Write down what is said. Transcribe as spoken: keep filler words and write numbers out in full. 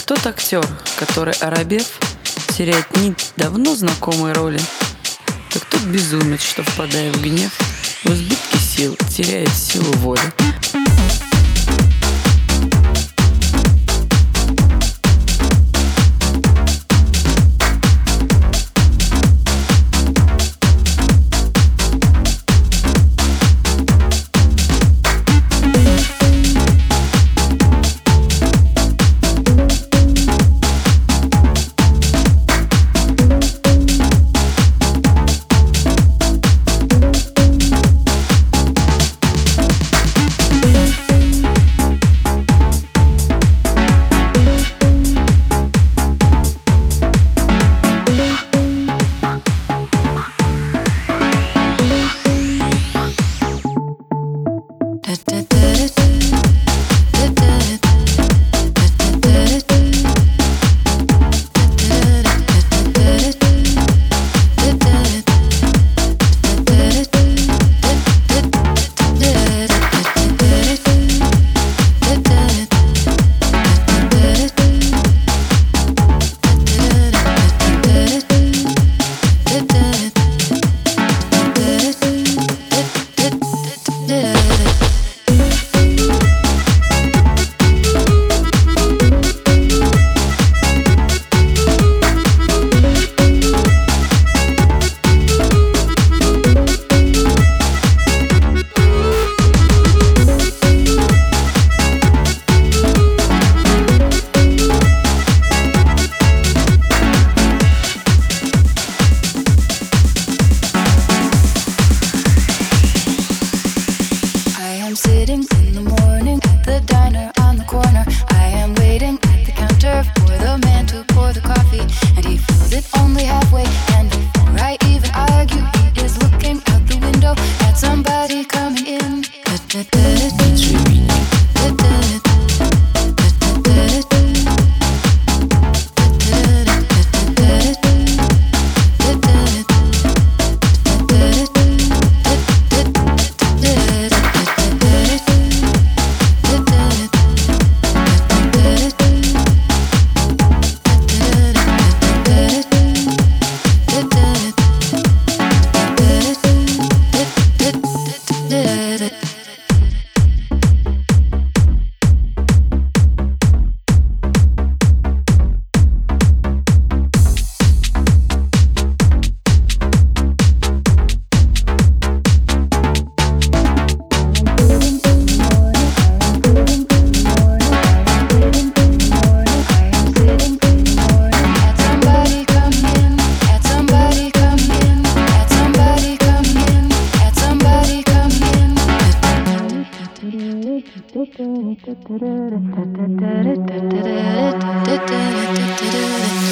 Тот актер, который, оробев, теряет нить давно знакомой роли, как тот безумец, что, впадая в гнев, в избытке сил теряет силу воли. Sitting in the morning at the diner on the corner. I am waiting at the counter for the man to pour the coffee, and he fills it only halfway. And before I even argue, he is looking out the window at somebody coming in. Da da da da da da da da da da da da da da da da.